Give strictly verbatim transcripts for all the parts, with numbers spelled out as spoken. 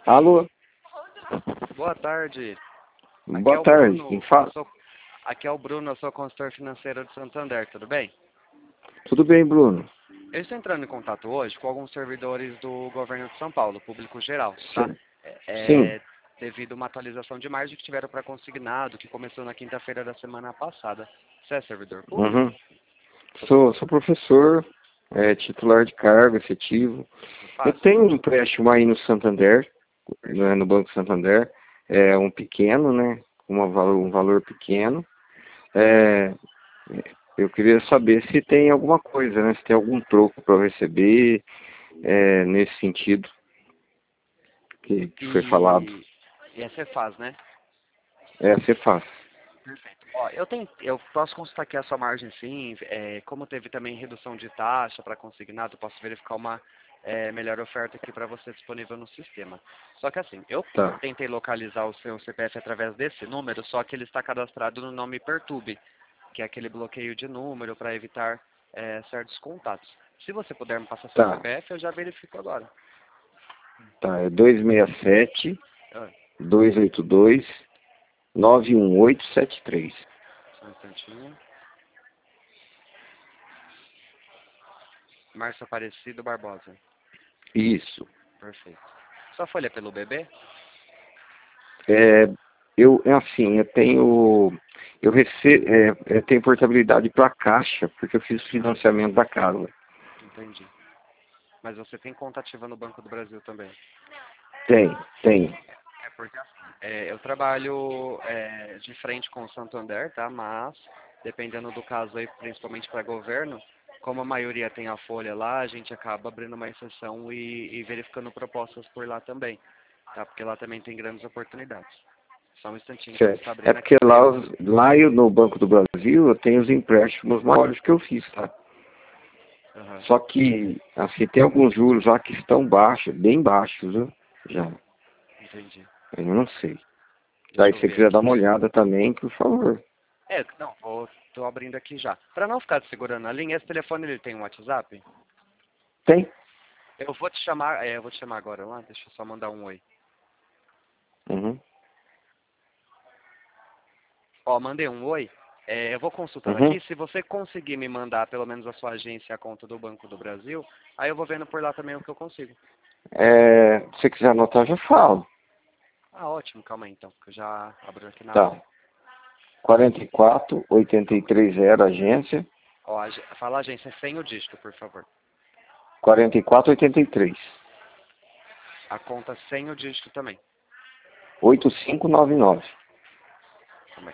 Alô? Boa tarde. Aqui é Boa o tarde, Bruno. quem eu fala? sou- Aqui é o Bruno, eu sou consultor financeiro de Santander, tudo bem? Tudo bem, Bruno? Eu estou entrando em contato hoje com alguns servidores do governo de São Paulo, público geral, tá? Sim. É, Sim. é, devido a uma atualização de margem que tiveram para consignado, que começou na quinta-feira da semana passada. Você é servidor público? Uhum. Sou, sou professor, é, titular de cargo efetivo. Eu Fácil. tenho um empréstimo aí no Santander, né, no Banco Santander, é um pequeno, né? Uma, valor- um valor pequeno. É, eu queria saber se tem alguma coisa, né? Se tem algum troco para eu receber, é, nesse sentido que, que foi falado. E, e é Cefaz, né? É, você faz. Perfeito. Ó, eu, tenho, eu posso consultar aqui a sua margem sim, é, como teve também redução de taxa para consignado, posso verificar uma é, melhor oferta aqui para você disponível no sistema. Só que assim, eu Tá. tentei localizar o seu C P F através desse número, só que ele está cadastrado no nome Pertube, que é aquele bloqueio de número para evitar é, certos contatos. Se você puder me passar seu Tá. C P F, eu já verifico agora. Tá, é dois seis sete, Ah, dois oito dois, nove um oito sete três. só um instantinho. Márcio Aparecido Barbosa. Isso. Perfeito. Sua folha é pelo bebê? É, eu, é assim, eu tenho, eu recebo, é, eu tenho portabilidade para a Caixa, porque eu fiz o financiamento da casa. Entendi. Mas você tem conta ativa no Banco do Brasil também? Tem, tem. É porque assim, é, eu trabalho é, de frente com o Santander, tá? Mas, dependendo do caso aí, principalmente para governo, como a maioria tem a folha lá, a gente acaba abrindo uma exceção e, e verificando propostas por lá também, tá? Porque lá também tem grandes oportunidades. Só um instantinho que ele Certo. está É abrindo aqui porque para lá, eu. os- lá eu, no Banco do Brasil eu tenho os empréstimos maiores que eu fiz, tá? Aham, Só que, assim, tem alguns juros lá que estão baixos, bem baixos, viu? Já. entendi. Eu não sei. Daí, Deixa se eu você ver quiser dar aqui. uma olhada também, por favor. É, não, vou, tô abrindo aqui já. Para não ficar te segurando a linha, esse telefone ele tem um WhatsApp? Tem? Eu vou te chamar, é, eu vou te chamar agora lá, deixa eu só mandar um oi. Uhum. Ó, mandei um oi. É, eu vou consultar Uhum. aqui. Se você conseguir me mandar pelo menos a sua agência e a conta do Banco do Brasil, aí eu vou vendo por lá também o que eu consigo. É, se você quiser anotar, eu já falo. Ah, ótimo, calma aí então, que eu já abro aqui na Tá. hora. quarenta e quatro, oitenta e três zero, agência. Ó, ag- fala a agência sem o dígito, por favor. quarenta e quatro, oitenta e três. A conta sem o dígito também. oito cinco nove nove. Também.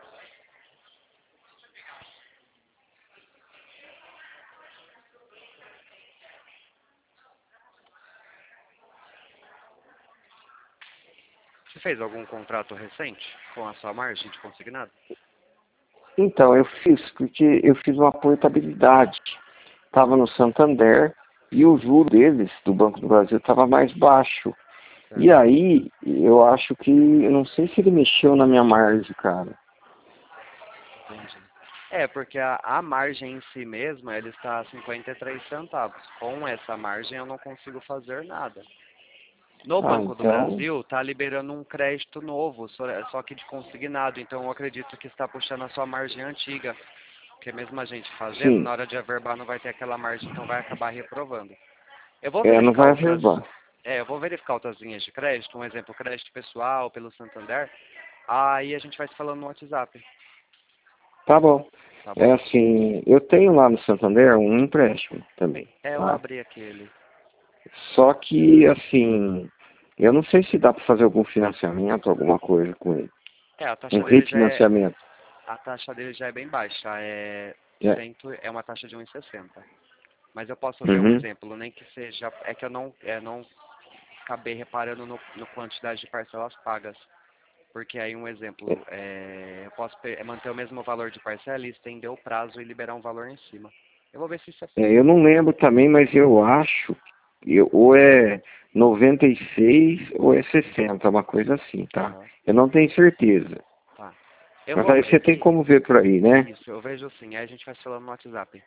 Você fez algum contrato recente com a sua margem de consignado? Então, eu fiz, porque eu fiz uma portabilidade. Estava no Santander e o juro deles, do Banco do Brasil, estava mais baixo. E Certo. aí, eu acho que, eu não sei se ele mexeu na minha margem, cara. Entendi. É, porque a, a margem em si mesma, ela está a cinquenta e três centavos. Com essa margem eu não consigo fazer nada. No Ah, Banco do então, Brasil está liberando um crédito novo, só só que de consignado. Então eu acredito que está puxando a sua margem antiga. Porque mesmo a gente fazendo, sim, na hora de averbar não vai ter aquela margem, então vai acabar reprovando. Eu vou é, não verificar vai outras, averbar. é, eu vou verificar outras linhas de crédito, um exemplo, crédito pessoal pelo Santander. Aí a gente vai se falando no WhatsApp, Tá bom. tá É bom? assim, eu tenho lá no Santander um empréstimo também, É, eu tá? abri aquele. Só que, assim, eu não sei se dá para fazer algum financiamento, alguma coisa com ele. É, a Um taxa dele já é, refinanciamento. a taxa dele já é bem baixa, é É. cento, é uma taxa de um e sessenta. Mas eu posso ver um Uhum. exemplo, nem que seja, é que eu não, é, não acabei reparando no, no quantidade de parcelas pagas. Porque aí um exemplo, é, eu posso pe- é manter o mesmo valor de parcela e estender o prazo e liberar um valor em cima. Eu vou ver se isso é É, eu possível. não lembro também, mas eu acho que ou é noventa e seis ou é sessenta, uma coisa assim, tá? Aham, Eu não tenho certeza. tá. Eu Mas vou aí abrir você tem aqui. como ver por aí, né? Isso, eu vejo sim. Aí a gente vai se falando no WhatsApp.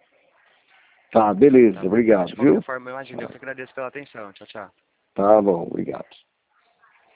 Tá, Tá beleza, bom? Mas obrigado, de qualquer viu? forma, eu imagino. Eu que agradeço pela atenção. Tchau, tchau. Tá bom, obrigado.